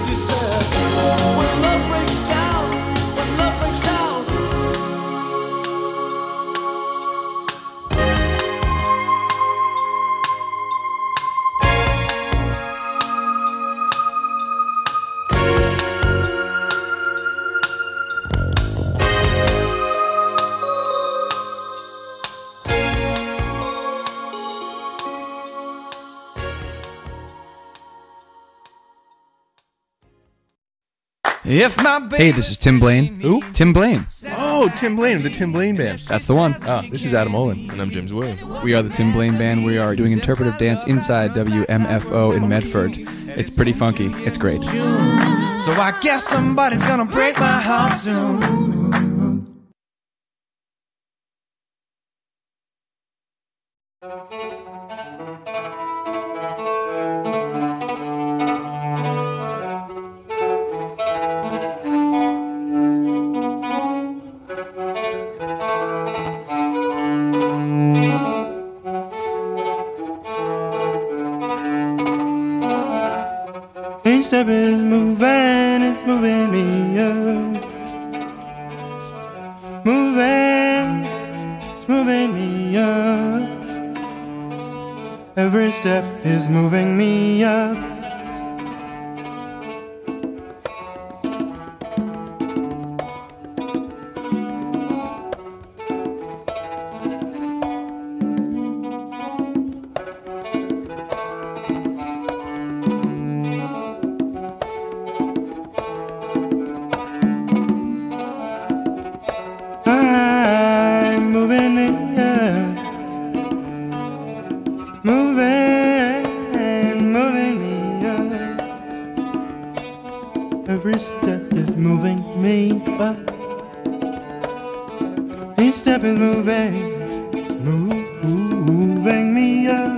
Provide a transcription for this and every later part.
she said, when love breaks down, when love breaks down. Hey, this is Tim Blaine. Who? Tim Blaine. Oh, Tim Blaine of the Tim Blaine Band. That's the one. Oh, this is Adam Olin. And I'm James Williams. We are the Tim Blaine Band. We are doing interpretive dance inside WMFO in Medford. It's pretty funky. It's great. So I guess somebody's gonna break my heart soon. Each step is moving, it's moving me up. Moving, it's moving me up. Every step is moving me up. I'm moving me up. Moving, moving me up. Every step is moving me up. Each step is moving, moving me up.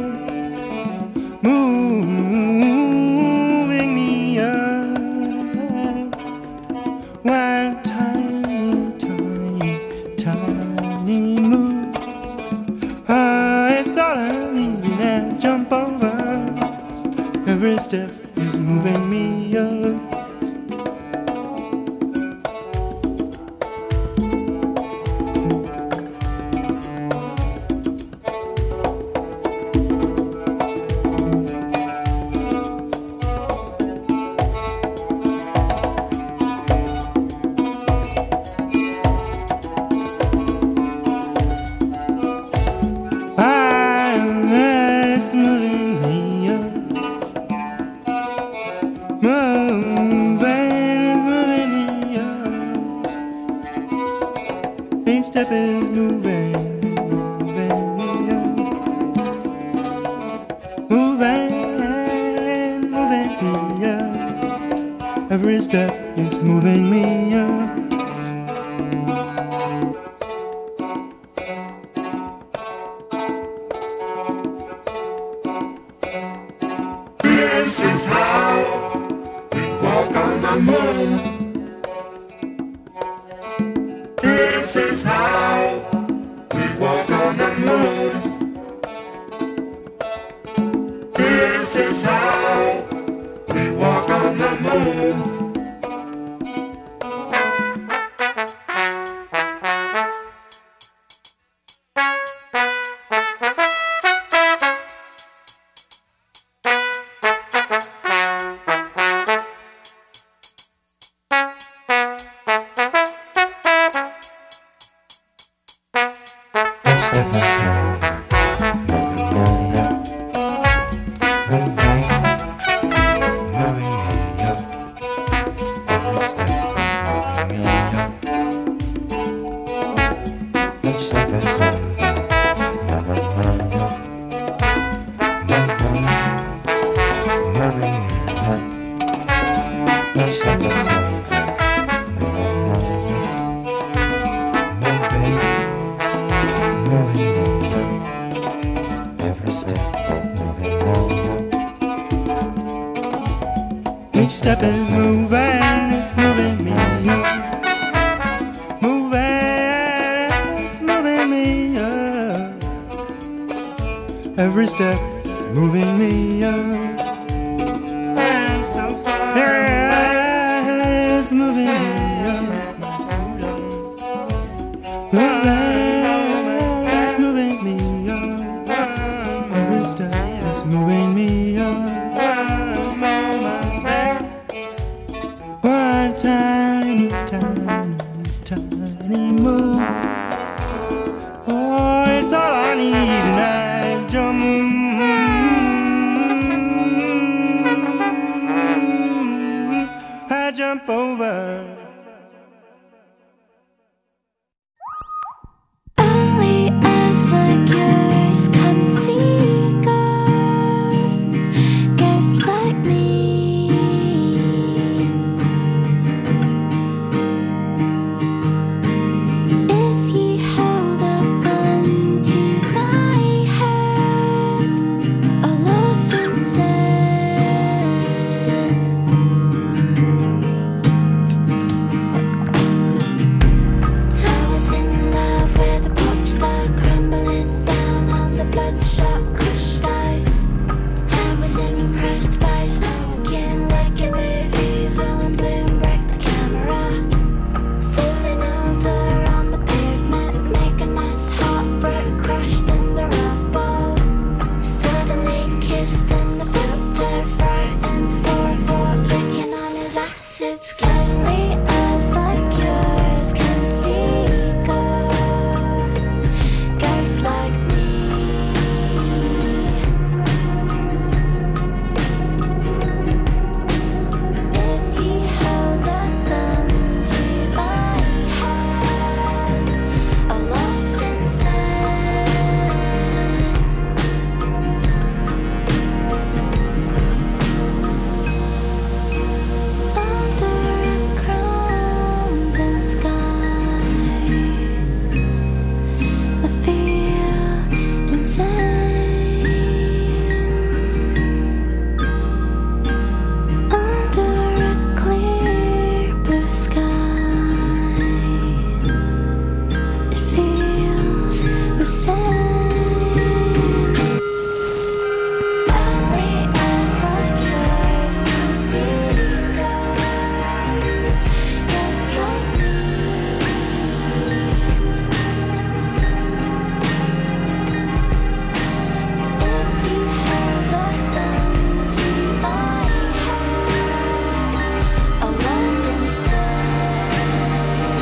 Moving me up. One tiny, tiny, tiny move. It's all I need to jump over. Every step is moving me up. It's moving me up. Moving is moving me up. Each step is moving, moving me up. Moving, moving me up. Every step is moving me up. This is how we walk on the moon. This is how we walk on the moon. This is how we walk on the moon. Step is small, moving me up. Moving, moving me up. Every step moving me up. Each step is moving, moving me up. Moving, moving me up. Each step is moving, moving me up. Moving me up. Every step moving me up. Each step is moving, it's moving me up. Moving, it's moving me up. Every step is moving me up. I'm so far away. that's moving me up. That's moving me up. Every step that's moving me up. One tiny, tiny, tiny move. Oh, it's all I need, and I jump over. Only eyes like yours can see ghosts, ghosts like me. If you hold a gun to my head, I'll love instead. I was in love with a pop star crumbling down on the bloodshot crushed ice. I was impressed by smoking like in movies. Ellen Bloom wrecked the camera, falling over on the pavement, making my heart broke, crushed in the rubble. Suddenly kissed in the filter, frightened for a thought, licking on his acid skin. Only eyes like yours can see ghosts, ghosts like me. If you hold a gun to my head, I'll laugh instead. Under a crumbling sky, I feel insane. Under a clear blue sky, it feels the same. Only eyes like yours can see ghosts, ghosts like me. If you hold a gun to my head, I'll laugh instead.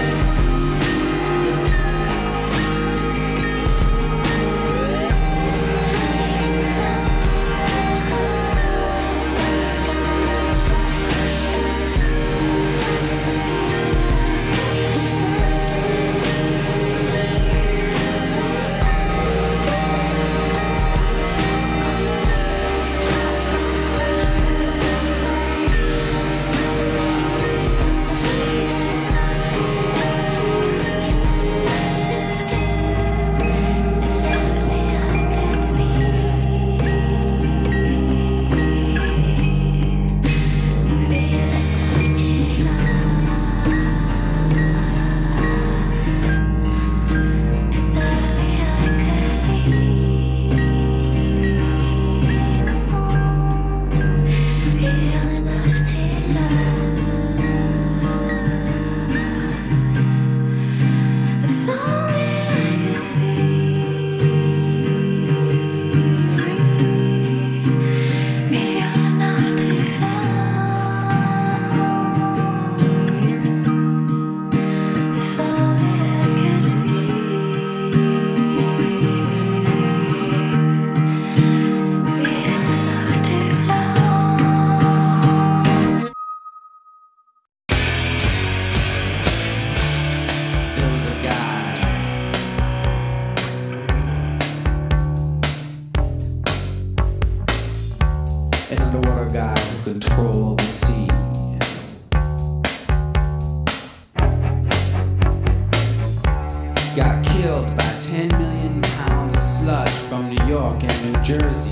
There was a guy an underwater guy who controlled the sea. Got killed by 10 million pounds of sludge from New York and New Jersey.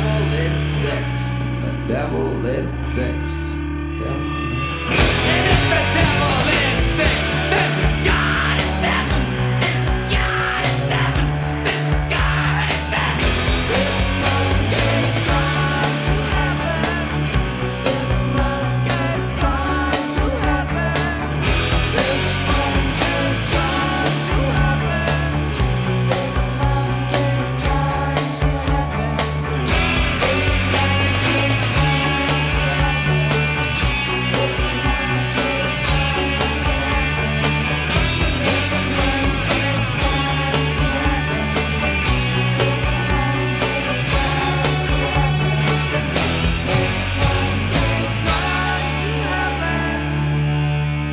devil is six. The devil is six. Devil is six. And if the devil is six, then God is seven. Then God is seven. Then God is seven. This monk is gone to heaven. This monk is gone to heaven. This monk is gone to heaven. This monk is gone to heaven. This monk is gone to heaven. This monk is gone to heaven. This monk is gone to heaven. This monk is gone to heaven. This monk is gone to heaven.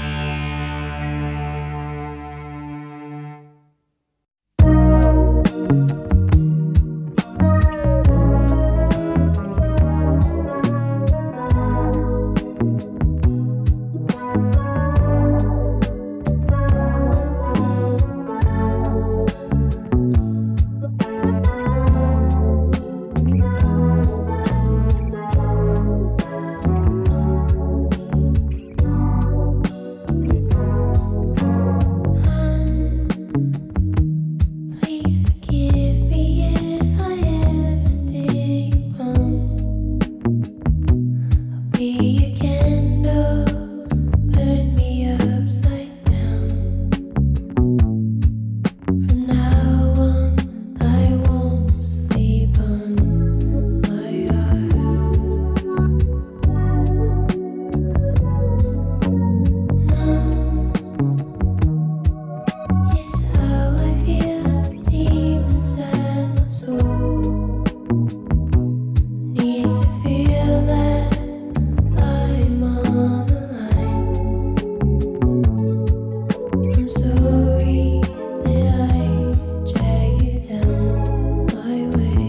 Please forgive me if I ever did wrong. I'll be a candle, burn me upside down. From now on, I won't sleep on my heart. It's how I feel deep inside my soul. Need to feel that I'm on the line. I'm sorry that I drag you down my way.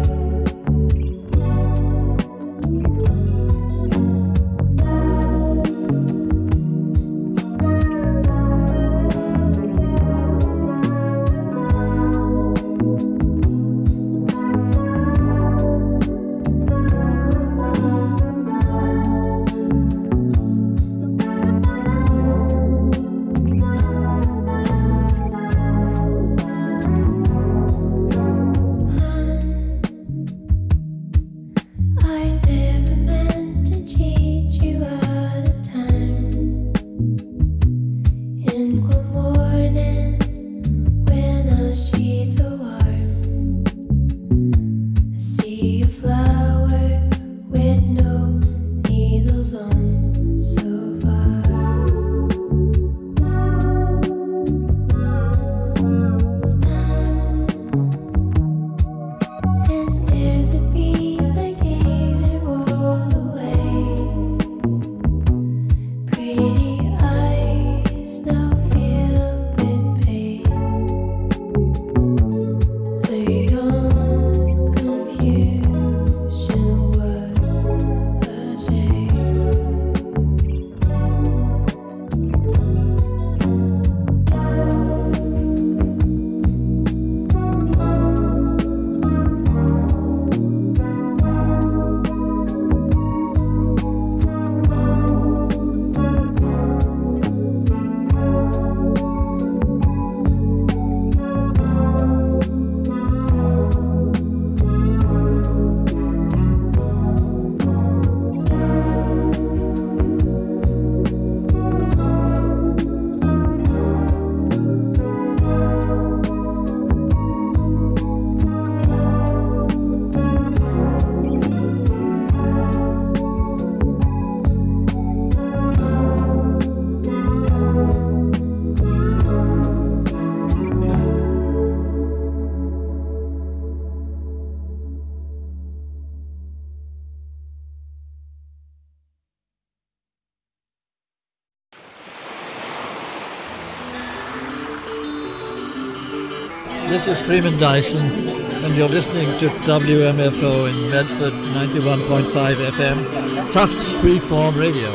I never meant to cheat you out of time. In cool mornings when our sheets are warm, I see a flower with no needles on so far. Stand, and there's a beat that gave it all away. Pretty eyes now filled with pain. A young confusion, what a shame. This is Freeman Dyson, and you're listening to WMFO in Medford 91.5 FM, Tufts Freeform Radio.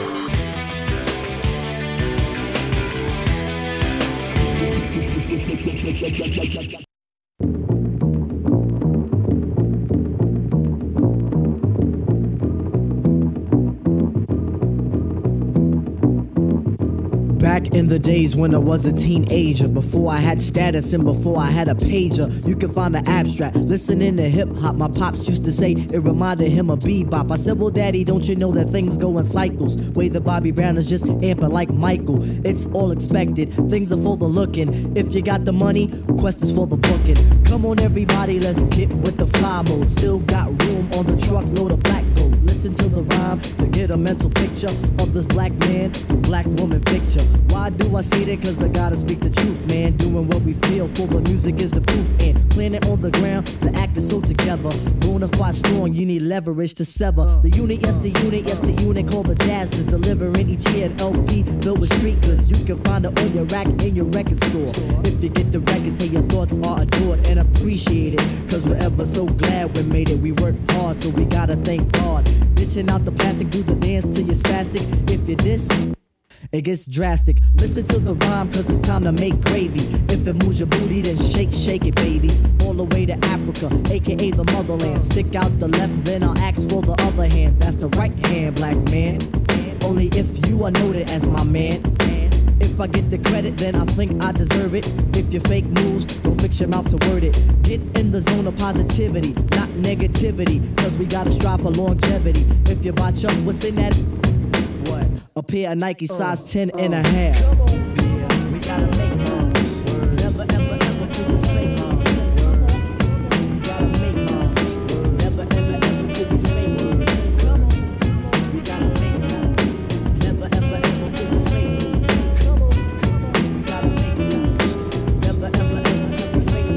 Back in the days when I was a teenager, before I had status and before I had a pager, you can find the abstract. Listening to hip hop, my pops used to say it reminded him of bebop. I said, well, daddy, don't you know that things go in cycles? Way that Bobby Brown is just amping like Michael. It's all expected, things are for the looking. If you got the money, quest is for the booking. Come on, everybody, let's get with the fly mode. Still got room on the truckload of black gold. Listen to the rhyme to get a mental picture of this black man, black woman picture. Why do I say that? Cause I gotta speak the truth, man. Doing what we feel for the music is the proof. And planet on the ground, the act is so together. Bonafide strong, you need leverage to sever. The unit, yes the unit called the Jazz is delivering each year an LP filled with street goods. You can find it on your rack in your record store. If you get the record, say your thoughts are adored and appreciated. Cause we're ever so glad we made it. We worked hard, so we gotta thank God. Dishing out the plastic, do the dance till you're spastic. If you diss, it gets drastic. Listen to the rhyme, cause it's time to make gravy. If it moves your booty, then shake it, baby. All the way to Africa, aka the motherland. Stick out the left, then I'll ask for the other hand. That's the right hand, black man. Only if you are noted as my man. If I get the credit, then I think I deserve it. If you fake moves, don't fix your mouth to word it. Get in the zone of positivity, not negativity. Cause we gotta strive for longevity. If you botch up, what's in that? What? A pair of Nike size 10 and a half. Come on, yeah, we gotta make moves. Never, ever, ever do the fake moves. We gotta make moves. Never, ever, ever do the fake moves. Come on, we gotta make moves. Never, ever, ever do the fake moves. Come on, we gotta make moves. Never, ever, ever do the fake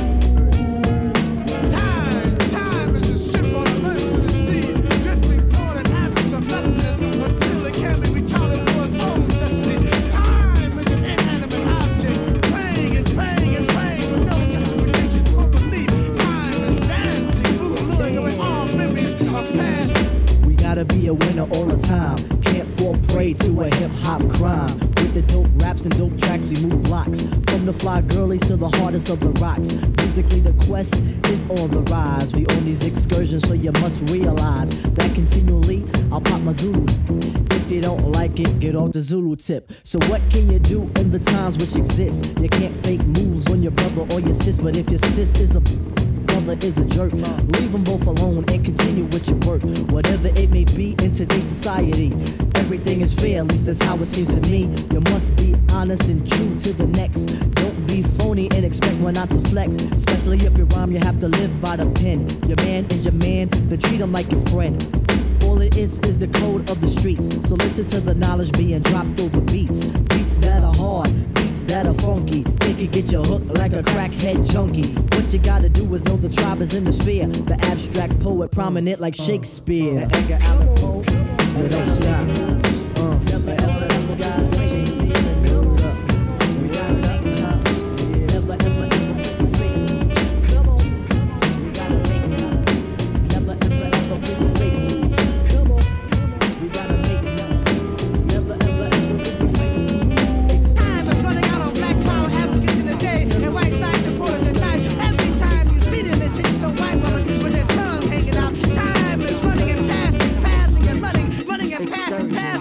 moves. Time is a symbol of mercy. Drifting toward an average of nothingness until it can be retarded for its own destiny. Time is an inanimate object, praying and praying and praying with no justification for belief. Time is dancing, luring away all memories of past. We gotta be a winner all the time. Can't fall prey to a hip-hop crime. With the dope raps and dope tracks, we move blocks. From the fly girlies to the hardest of the rocks. Musically, the quest is on the rise. We on these excursions, so you must realize that continually, I'll pop my Zulu. If you don't like it, get off the Zulu tip. So what can you do in the times which exist? You can't fake moves on your brother or your sis, but if your sis is a brother is a jerk, leave them both alone and continue with your work. Whatever it may be in today's society, everything is fair, at least that's how it seems to me. You must be honest and true to the next. Don't be phony and expect one not to flex. Especially if you rhyme, you have to live by the pen. Your man is your man, then treat him like your friend. All it is the code of the streets. So listen to the knowledge being dropped over beats. Beats that are hard, beats that are funky. It can get you hooked like a crackhead junkie. What you gotta do is know the tribe is in the sphere. The abstract poet prominent like Shakespeare. Edgar Allan Poe, you don't stop. Never ever ever guys like JC and Nuda. We gotta make moves. Never ever ever get the fake moves. Come on, we gotta make moves. Never ever ever get the fake moves. Come on, we gotta make moves. Never ever ever get the fake moves. Time is running out on black power, Africans in the day, and white side the poor in the night. Every time you see them, they take some white woman with their tongue hanging out. Time is running and passing and running and passing.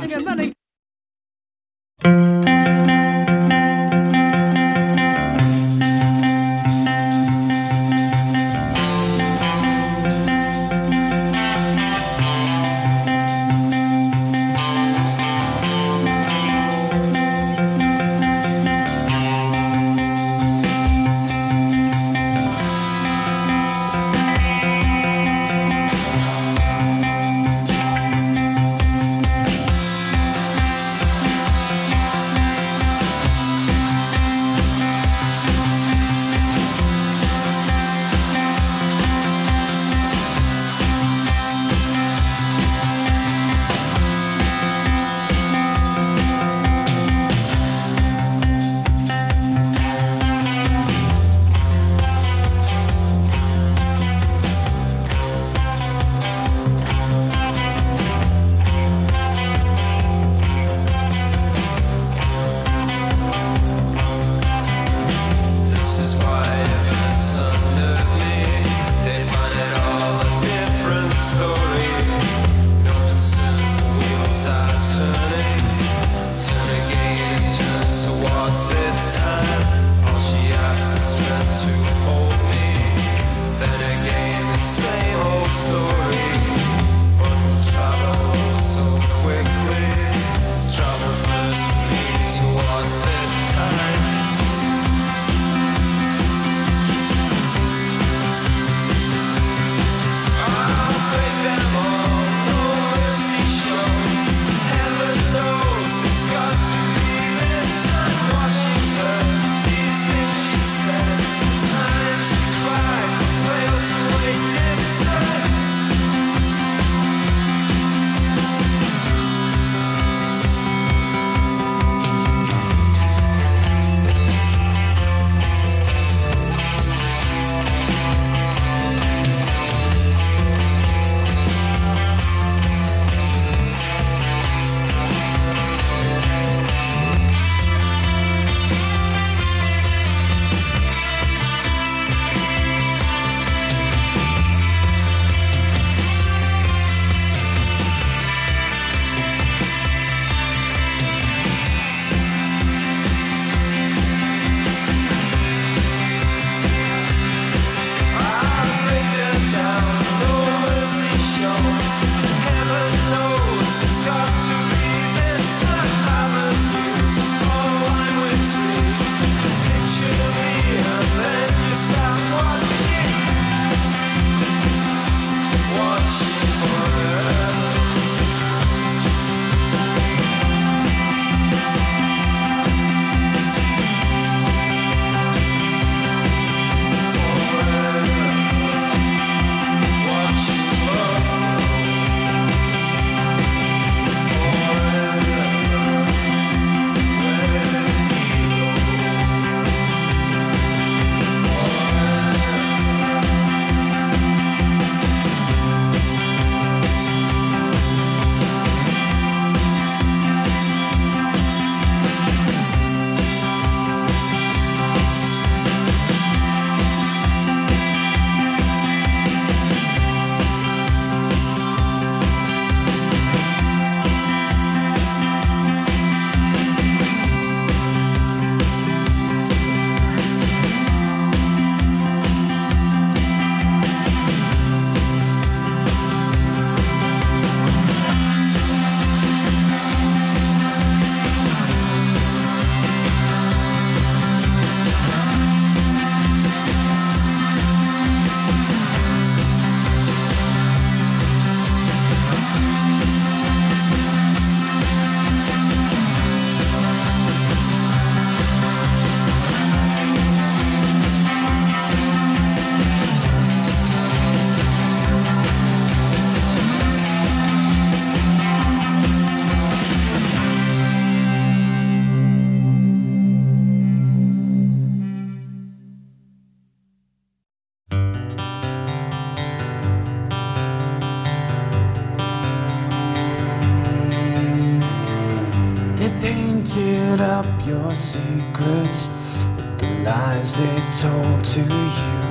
painted up your secrets with the lies they told to you,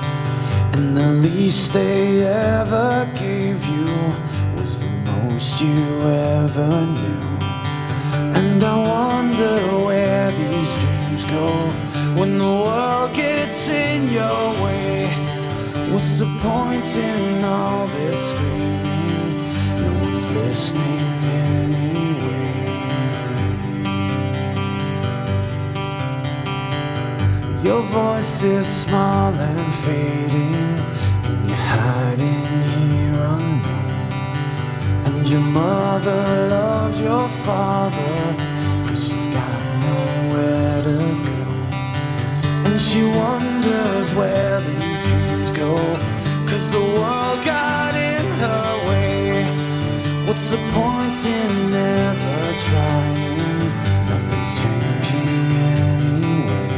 and the least they ever gave you was the most you ever knew. And I wonder where these dreams go when the world gets in your way. What's the point in all this screaming? No one's listening anyway. Your voice is small and fading, and you're hiding here unknown. And your mother loves your father, 'cause she's got nowhere to go. And she wonders where these dreams go, 'cause the world got in her way. What's the point in never trying? Nothing's changing anyway.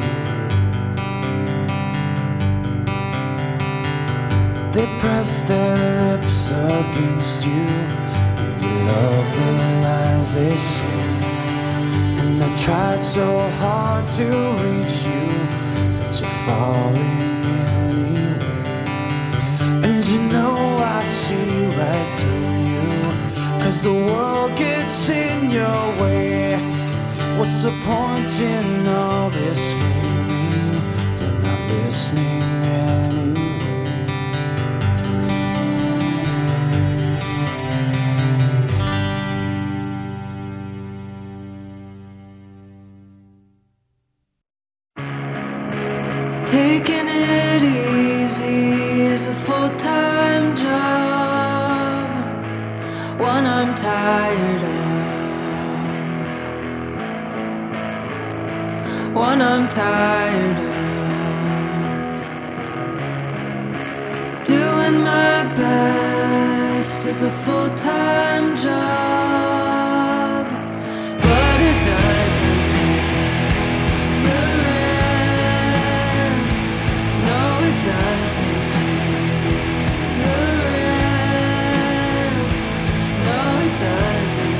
They press their lips against you, and you love the lies they say. And I tried so hard to reach you, but you're falling anyway. And you know I see right through you, 'cause the world gets in your way. What's the point in all this screaming? You're not listening anyway. Taking it easy is a full-time job, one I'm tired of, one I'm tired of. Doing my best is a full-time job, but it doesn't pay the rent. No, it doesn't pay the rent. No, it doesn't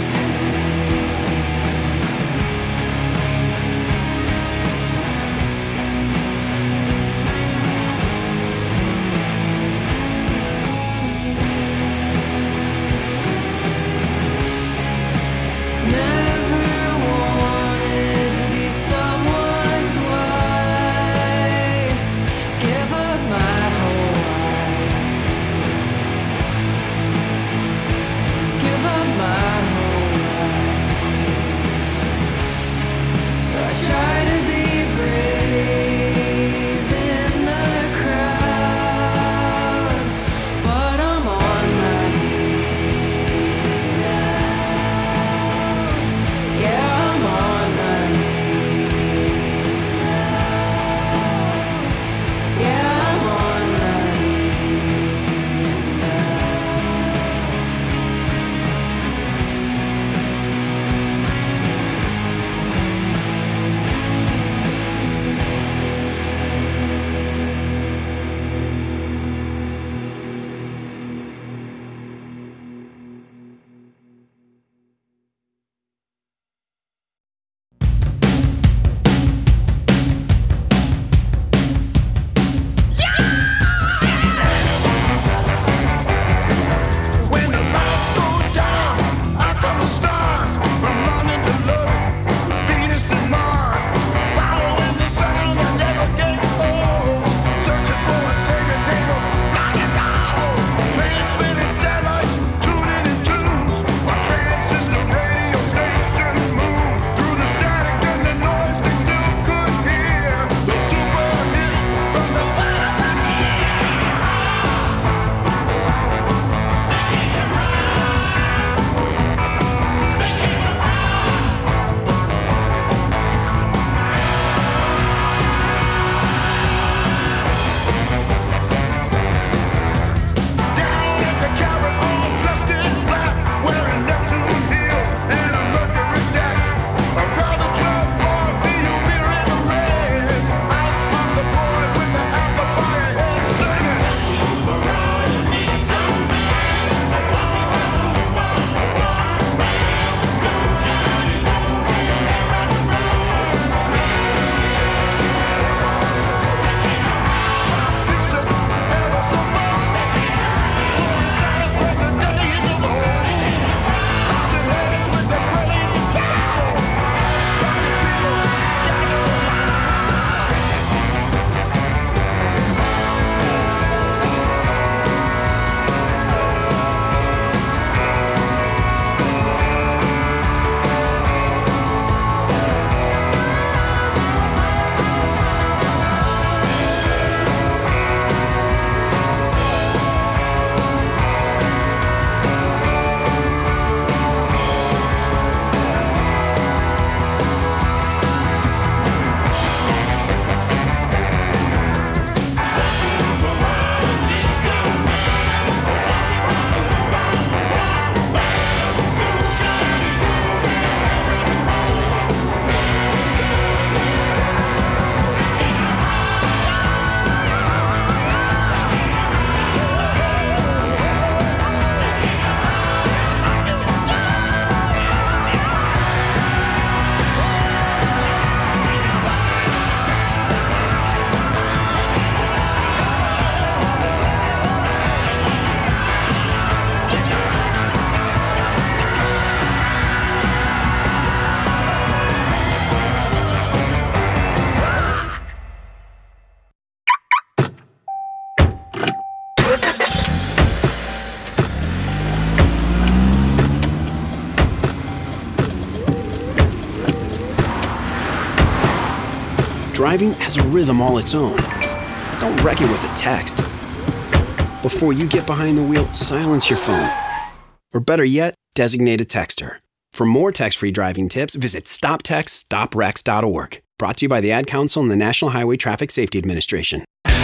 Driving has a rhythm all its own. Don't wreck it with a text. Before you get behind the wheel, silence your phone. Or better yet, designate a texter. For more text-free driving tips, visit stoptextstoprex.org. Brought to you by the Ad Council and the National Highway Traffic Safety Administration.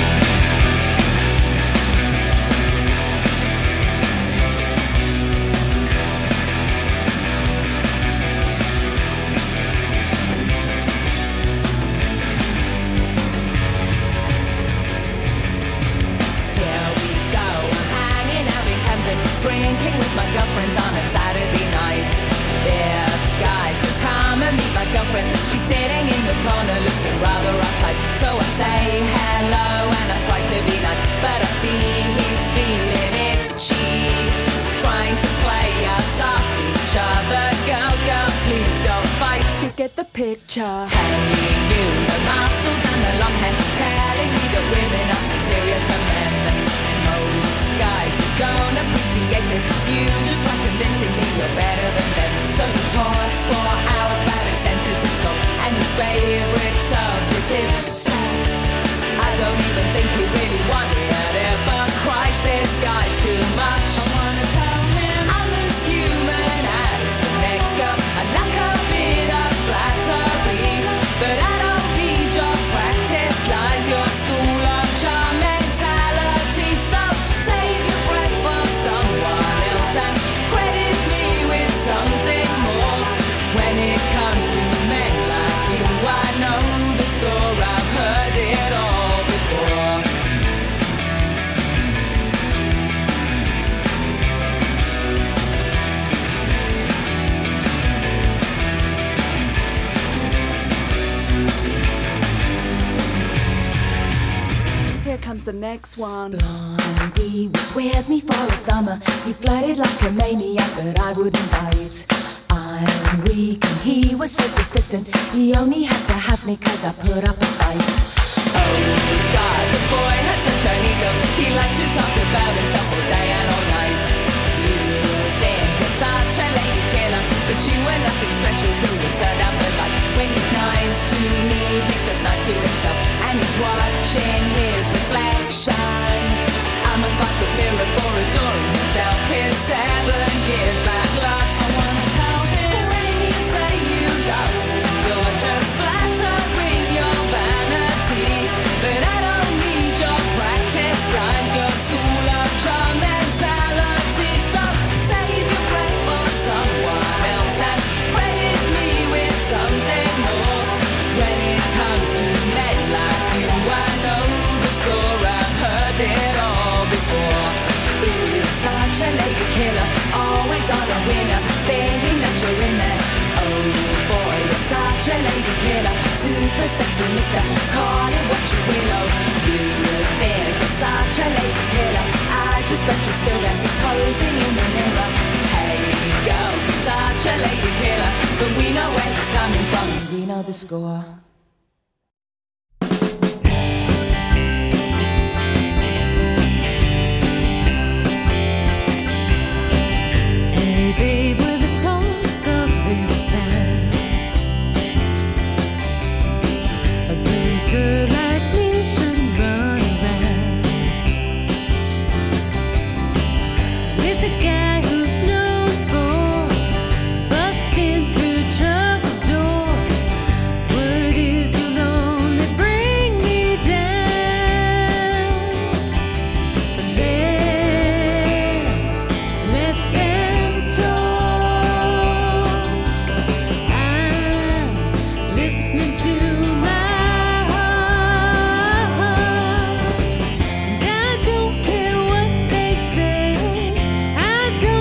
Drinking with my girlfriends on a Saturday night. This guy says, come and meet my girlfriend. She's sitting in the corner looking rather uptight. So I say hello and I try to be nice, but I see he's feeling itchy, trying to play us off each other. Girls, girls, please don't fight. You get the picture. Hey, you, the muscles and the long hair, telling me that women are superior to men. Most guys just don't appreciate this. You just try convincing me you're better than them. So he talks for hours about a sensitive soul, and his favorite subject is sex. I don't even think he really wanted it, but Christ, this guy's too much. I wanna tell him I'm as human as the next girl. I'd like a bit of flattery, but I don't need your practice lines, your school of charm mentality. So save your breath for someone else and credit me with something more. When it comes to men like you, I know the score. I've heard it all before. Here comes the next one. Blondie was with me for a summer. He flirted like a maniac, but I wouldn't bite. I'm weak and he was so persistent. He only had to have me cause I put up a fight. Oh God, the boy had such an ego. He liked to talk about himself all day and all night. You think you're such a lady killer, but you were nothing special till you turned out the light. When he's nice to me, he's just nice to himself, and he's watching his reflection. I'm a 5-foot mirror for adoring himself. His 7 years back luck. I wanna tell him when you say you love me, you're just flattering your vanity. But I don't need your practice lines, your school of charm mentality. So save your breath for someone else and credit me with something more. When it comes to men like you, I know the score. I've heard it all before. You're such a lady killer, always on a winner, thinking that you're in there. Oh boy, you're such a lady killer, super sexy mister, call it what you will. Oh, you think you're such a lady killer, I just bet you're still there, posing in the mirror. Hey girls, you're such a lady killer, but we know where it's coming from, and we know the score. Babe, with the talk of this town, a good girl like me should run around with a guy who's known for busting through trouble's door. Word is you'll only bring me down, but let them talk. I'm listening to my heart, and I don't care what they say. I don't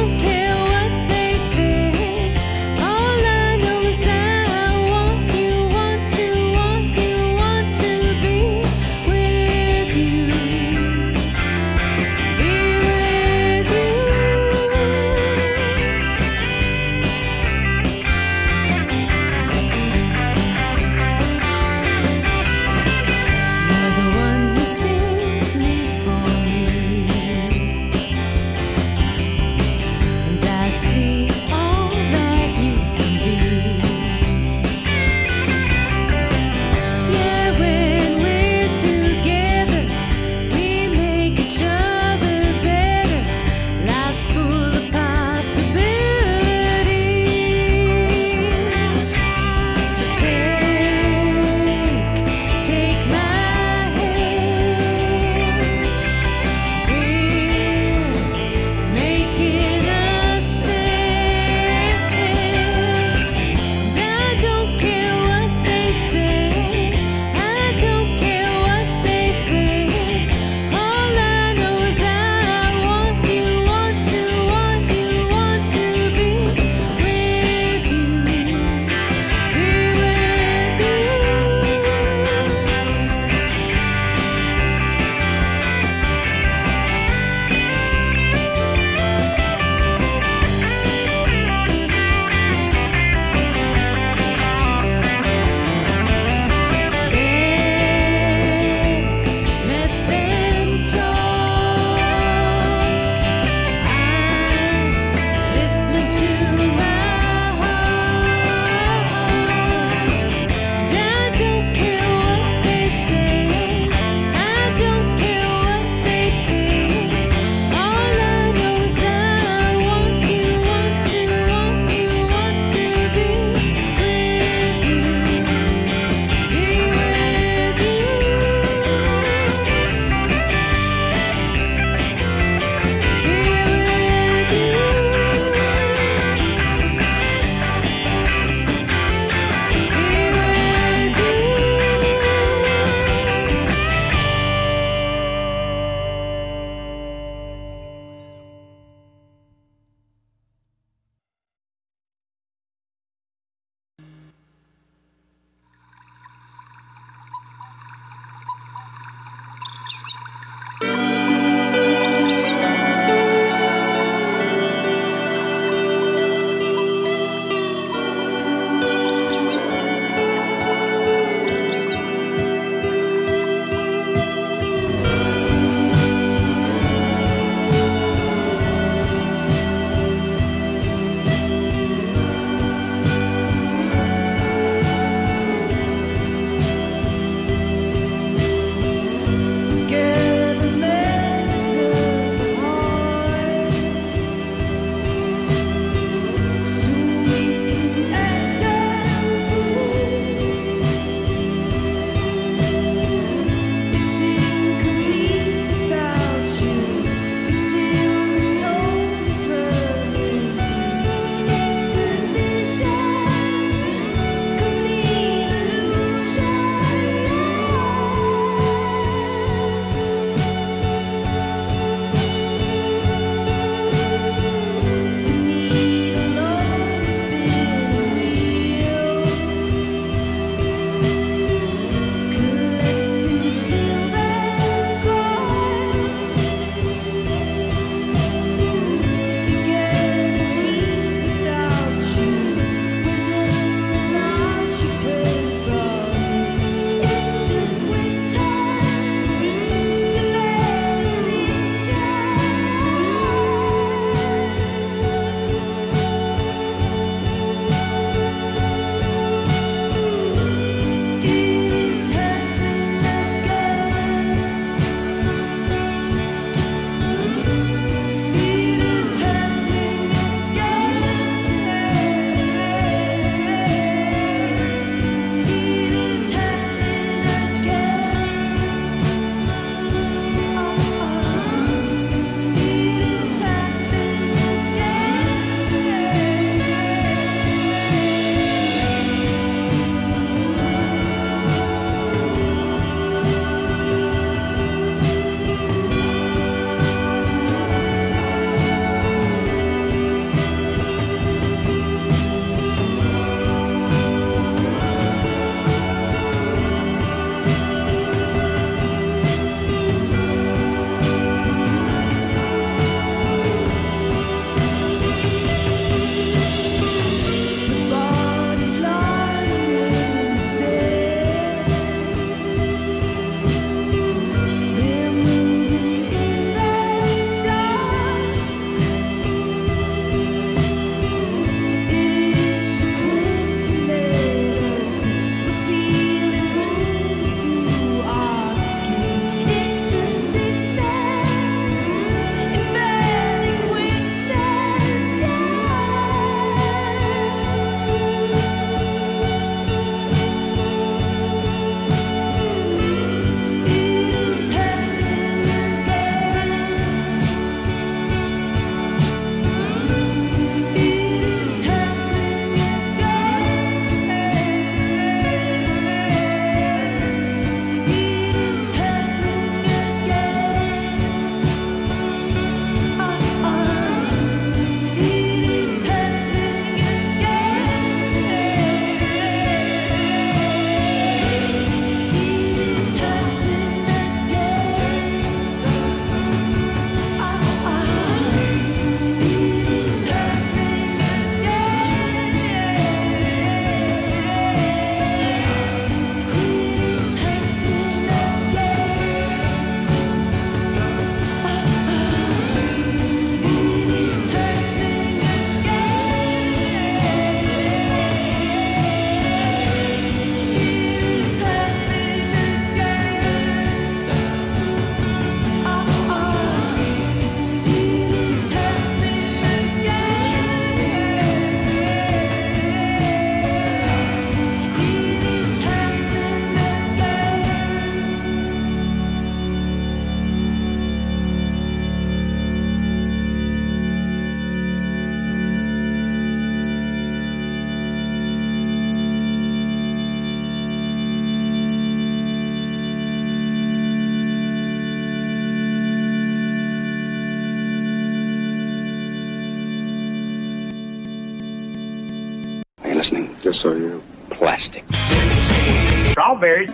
You listening? Yes, I am. Plastic. Strawberries.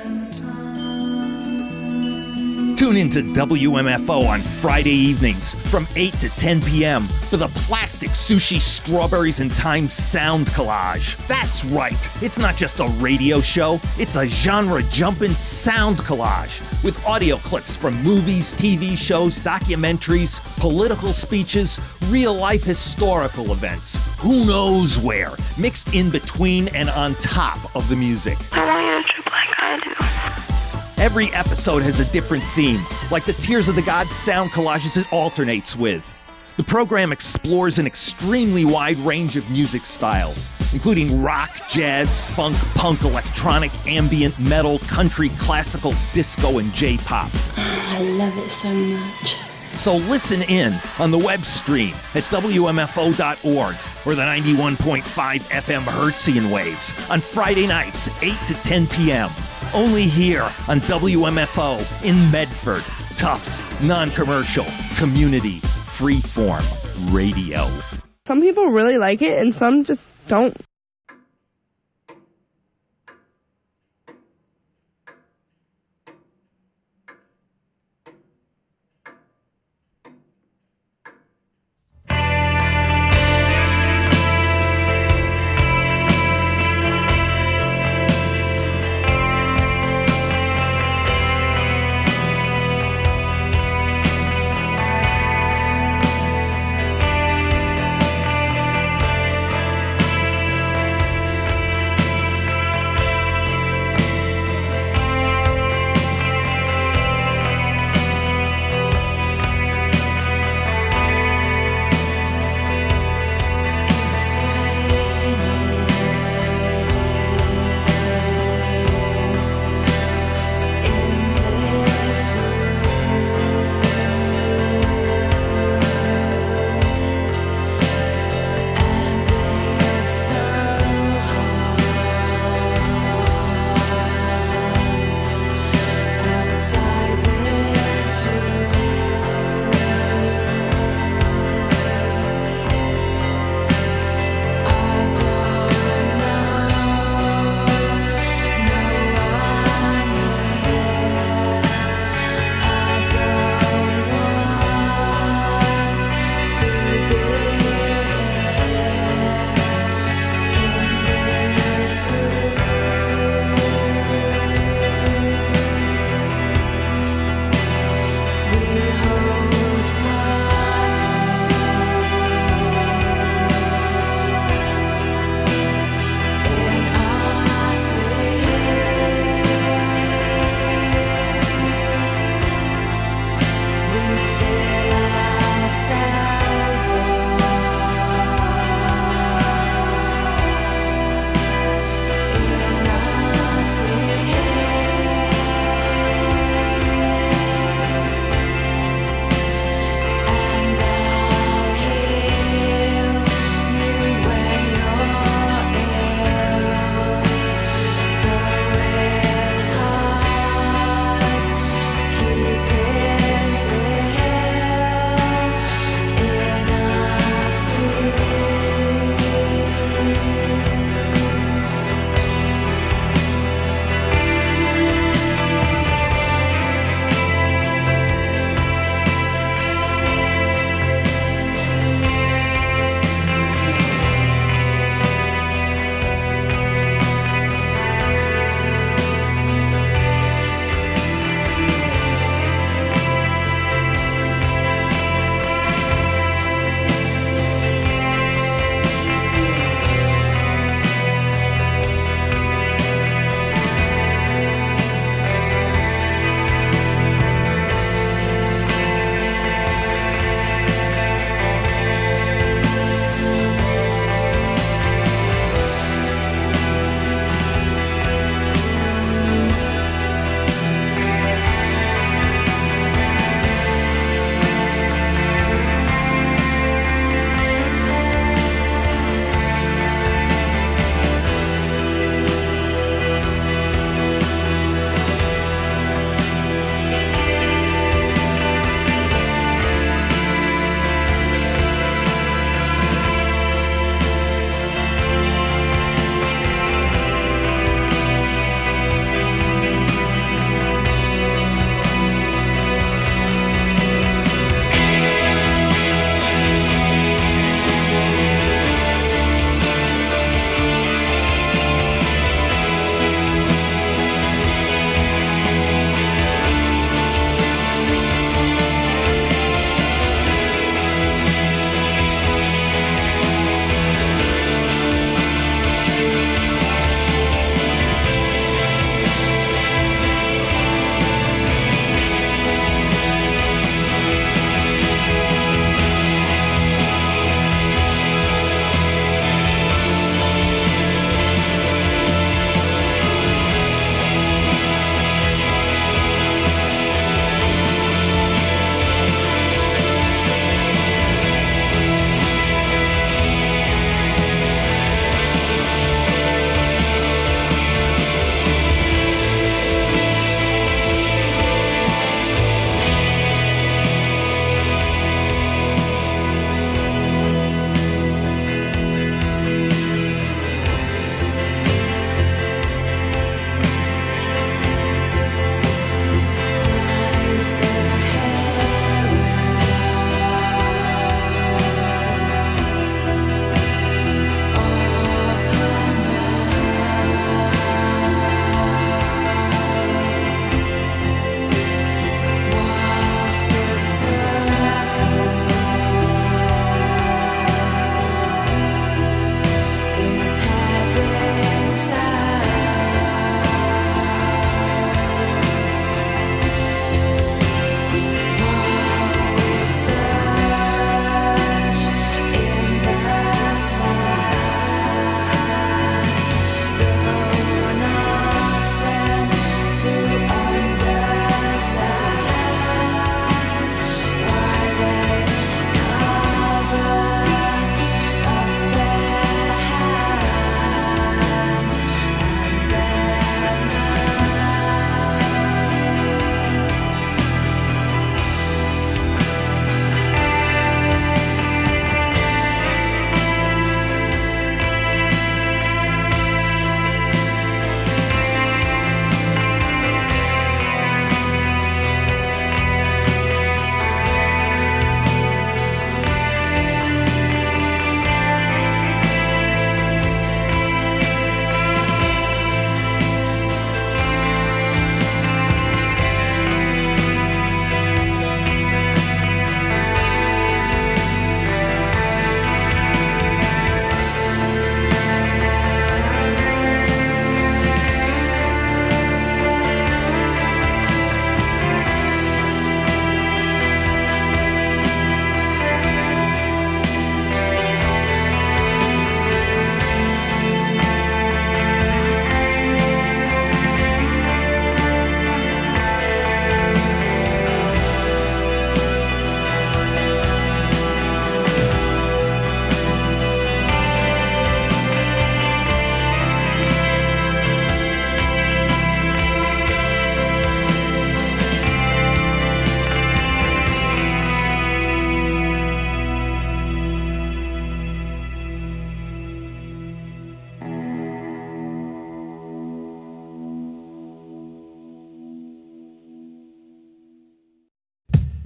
Tune into WMFO on Friday evenings from 8 to 10 p.m. for the Plastic Sushi Strawberries and Time Sound Collage. That's right, it's not just a radio show, it's a genre-jumping sound collage with audio clips from movies, TV shows, documentaries, political speeches, real-life historical events, who knows where, mixed in between and on top of the music. I want you to trip like I do. Every episode has a different theme, like the Tears of the Gods sound collages it alternates with. The program explores an extremely wide range of music styles, including rock, jazz, funk, punk, electronic, ambient, metal, country, classical, disco, and J-pop. I love it so much. So listen in on the web stream at WMFO.org or the 91.5 FM Hertzian waves on Friday nights, 8 to 10 p.m. Only here on WMFO in Medford. Tufts, non-commercial, community, freeform radio. Some people really like it and some just don't.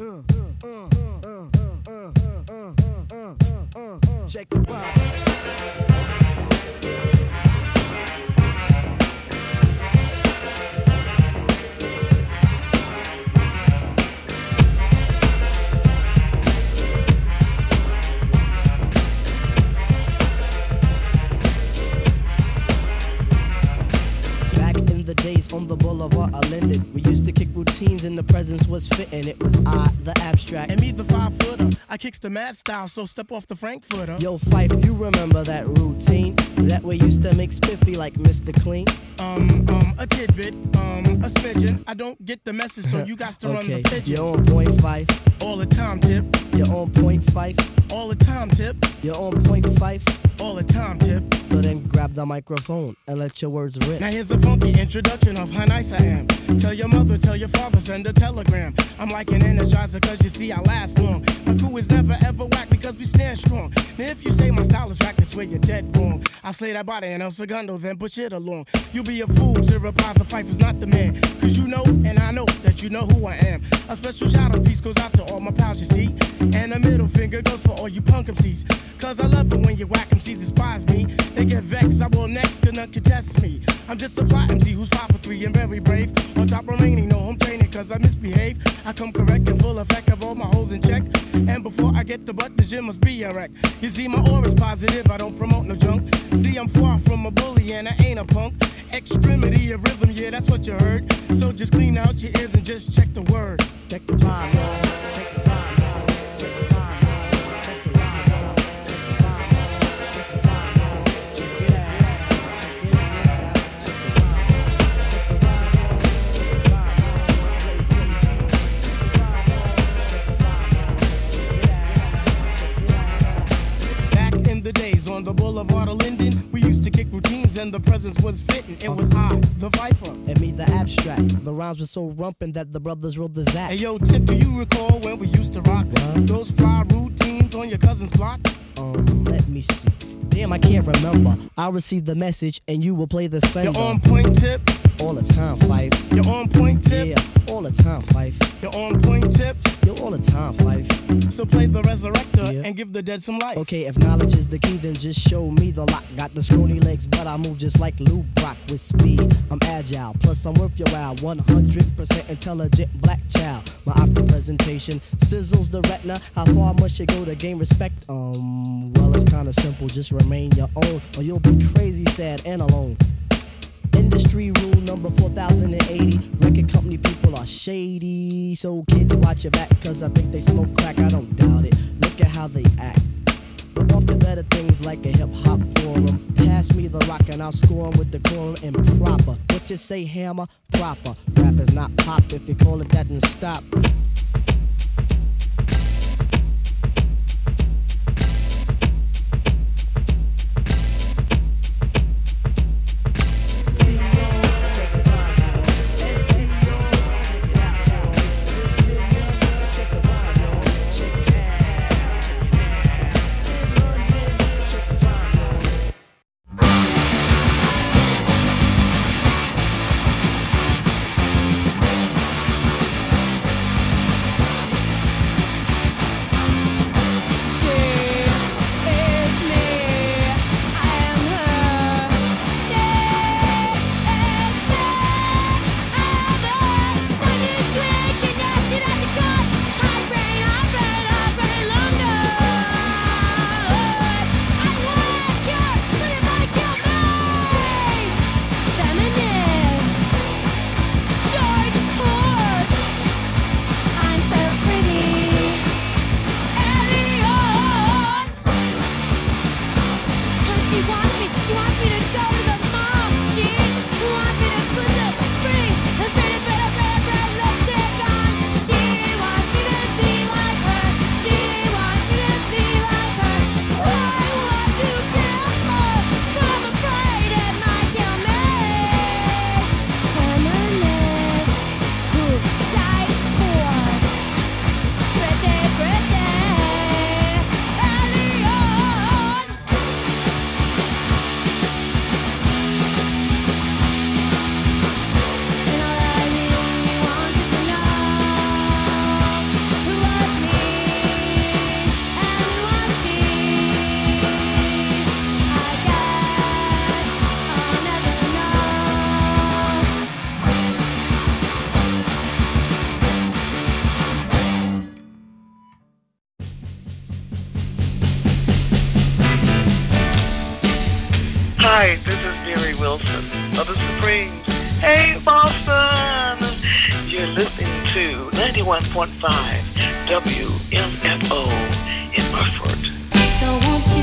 Check the vibe. Days on the boulevard I Linden. We used to kick routines and the presence was fitting. It was I, the abstract. And me, the 5-footer. I kicks the mad style, so step off the Frankfurter. Yo, Fife, you remember that routine? That way used to make spiffy like Mr. Clean. A tidbit, a smidgen. I don't get the message, so you got to run the pigeon. You're on point, Fife. All the time, Tip. You're on point, Fife. All the time, Tip. You're on point, Fife. All the time, Tip. So then grab the microphone and let your words rip. Now here's a funky introduction of how nice I am. Tell your mother, tell your father, send a telegram. I'm like an energizer cause you see I last long. My crew is never ever whack because we stand strong. Now if you say my style is whack, that's where you're dead wrong. I slay that body and El Segundo, then push it along. You'll be a fool to reply the Fife is not the man. Cause you know and I know that you know who I am. A special shout out piece goes out to all my pals you see. And a middle finger goes for all you punk MCs. Cause I love it when you whack MCs despise me. They get vexed, I will next, could not contest me. I'm just a fly MC who's 5 for 3 and very brave. On top remaining, no home training cause I misbehave. I come correct and full effect of all my hoes in check. And before I get the butt, the gym must be a wreck. You see my aura's positive, I don't promote no junk. See I'm far from a bully and I ain't a punk. Extremity of rhythm, yeah that's what you heard. So just clean out your ears and just check the word. Check the vibe, y'all. Check the vibe, y'all. Check the vibe, y'all. Check the vibe, y'all. Check the vibe, y'all. Check the vibe, y'all. Check it out. Check it out. Check the vibe, y'all. Check the vibe, y'all. Check the vibe, y'all. Play beat. Check the vibe, y'all. Check the vibe, y'all. Check it out. Check it out. Back in the days on the boulevard of Linden, we used to kick routines and the presence was fitting. It was I, the Viper. And me, the abstract. The rhymes were so rumpin' that the brothers wrote the Zach. Hey yo, Tip, do you recall when we used to rock those fly routines on your cousin's block? Let me see. Damn, I can't remember. I'll receive the message and you will play the sender. You're on point, Tip. All the time, Fife. You're on point, Tip. Yeah, all the time, Fife. You're on point, Tip. You're all the time, Fife. So play the resurrector and give the dead some life. Okay, if knowledge is the key, then just show me the lock. Got the scrawny legs, but I move just like Lou Brock with speed. I'm agile, plus I'm worth your while. 100% intelligent black child. My optic presentation sizzles the retina. How far must you go to gain respect? Well, it's kinda simple. Just remain your own, or you'll be crazy, sad, and alone. Industry rule number 4080. Record company people are shady. So kids watch your back, cause I think they smoke crack. I don't doubt it. Look at how they act. But off to better things like a hip-hop forum. Pass me the rock and I'll score 'em with the quorum and proper. What you say, hammer? Proper. Rap is not pop. If you call it that, then stop. Hi, this is Mary Wilson of the Supremes. Hey, Boston! You're listening to 91.5 WMFO in Hartford. So won't